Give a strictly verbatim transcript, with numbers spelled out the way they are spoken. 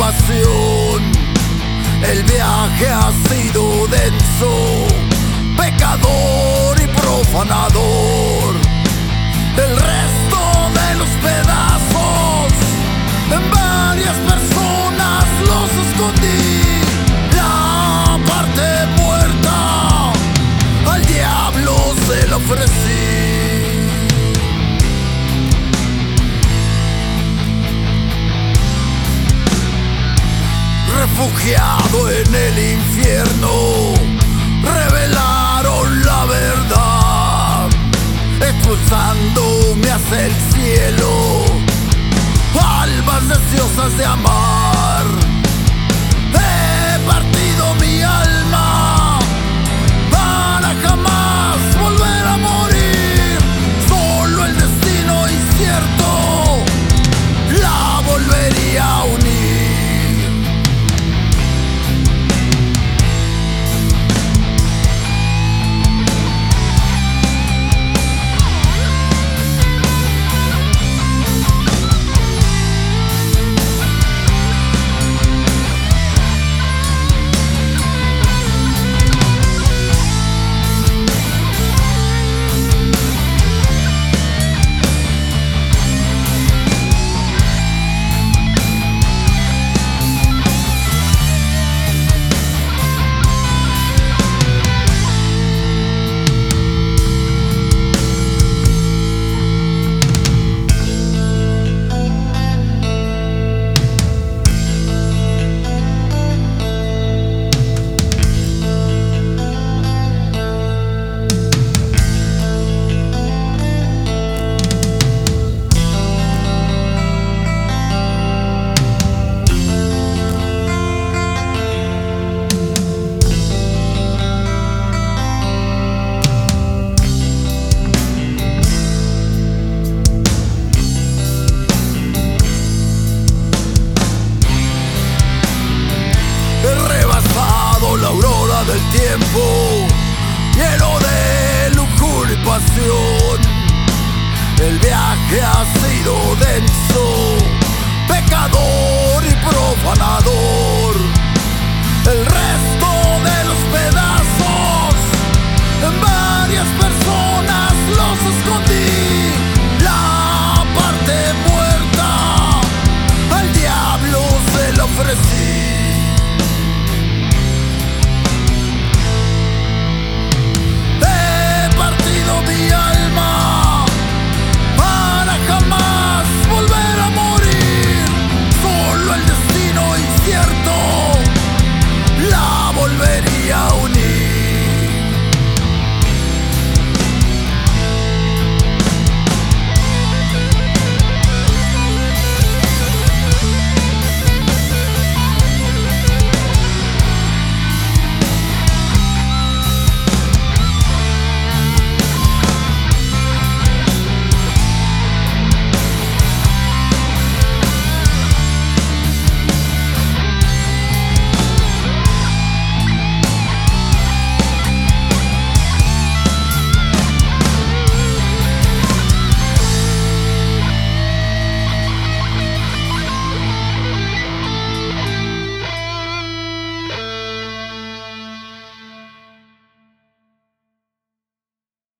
pasión. El viaje ha sido denso, pecador y profanador. El resto de los pedazos en varias personas los escondí. La parte muerta al diablo se la ofrecí. Refugiado en el infierno, revelaron la verdad, expulsándome hacia el cielo, almas deseosas de amar. He partido mi alma para jamás volver a morir. Solo el destino incierto la volvería a unir. La aurora del tiempo, lleno de lujuria y pasión. El viaje ha sido denso, pecador y profanador. El resto de los pedazos en varias personas los escondí. La parte muerta al diablo se la ofrecí.